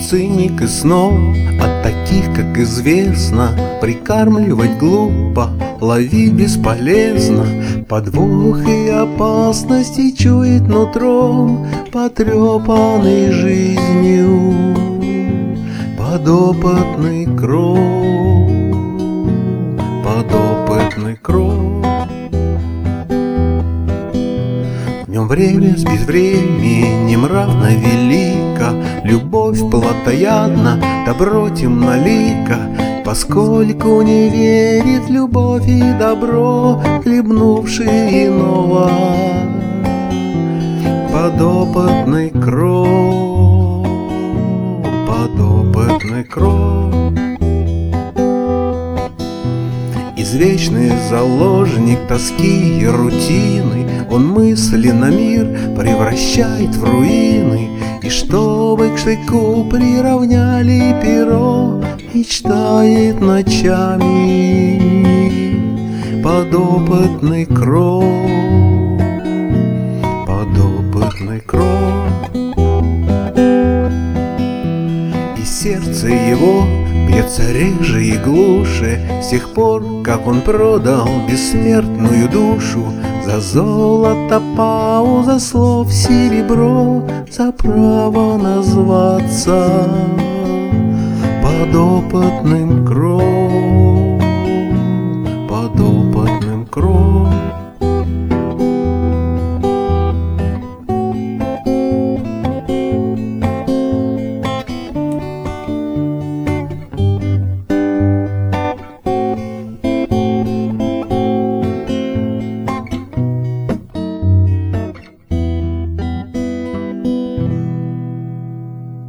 циник и снов. От таких, как известно, прикармливать глупо, ловить бесполезно. Подвох и опасности чует нутром, потрепанный жизнью подопытный кров, подопытный кров. В нем время с безвременем равно велика, любовь плотоядна, добро темнолика, поскольку не верит любовь и добро, хлебнувший иного. Подопытный кров, подопытный кров. Извечный заложник тоски и рутины, он мысли на мир превращает в руины. И чтобы к штыку приравняли перо, мечтает ночами подопытный кров, подопытный кров. И сердце его бьется реже и глуше с тех пор, как он продал бессмертную душу за золото, пауза слов, серебро, за право назваться подопытным кров, подопытным кров.